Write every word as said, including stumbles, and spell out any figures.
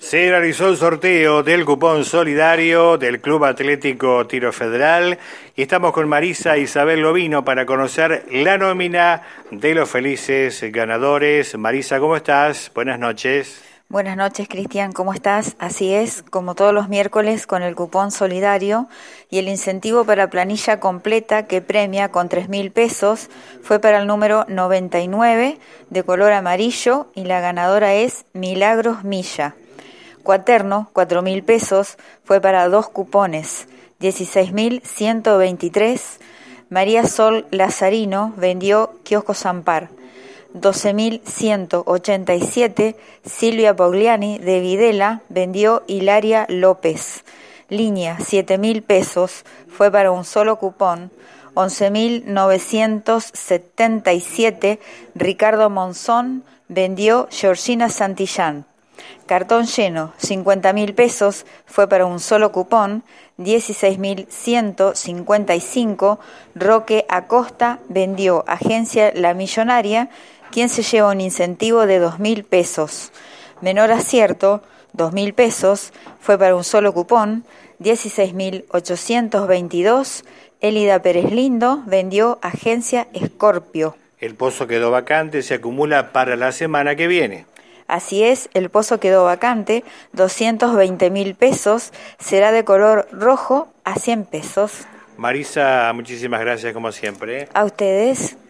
Se realizó el sorteo del cupón solidario del Club Atlético Tiro Federal y estamos con Marisa Isabel Lovino para conocer la nómina de los felices ganadores. Marisa, ¿cómo estás? Buenas noches. Buenas noches, Cristian, ¿cómo estás? Así es, como todos los miércoles con el cupón solidario y el incentivo para planilla completa que premia con tres mil pesos fue para el número noventa y nueve de color amarillo y la ganadora es Milagros Milla. Cuaterno, cuatro mil pesos, fue para dos cupones, dieciséis mil ciento veintitrés. María Sol Lazarino vendió Kiosco Zampar. doce mil ciento ochenta y siete, Silvia Pogliani de Videla vendió Hilaria López. Línea, siete mil pesos, fue para un solo cupón. once mil novecientos setenta y siete, Ricardo Monzón vendió Georgina Santillán. Cartón lleno, cincuenta mil pesos, fue para un solo cupón. dieciséis mil ciento cincuenta y cinco, Roque Acosta vendió Agencia La Millonaria, quien se lleva un incentivo de dos mil pesos. Menor acierto, dos mil pesos, fue para un solo cupón. dieciséis mil ochocientos veintidós, Elida Pérez Lindo vendió Agencia Escorpio. El pozo quedó vacante, se acumula para la semana que viene. Así es, el pozo quedó vacante, doscientos veinte mil pesos, será de color rojo a cien pesos. Marisa, muchísimas gracias como siempre. A ustedes.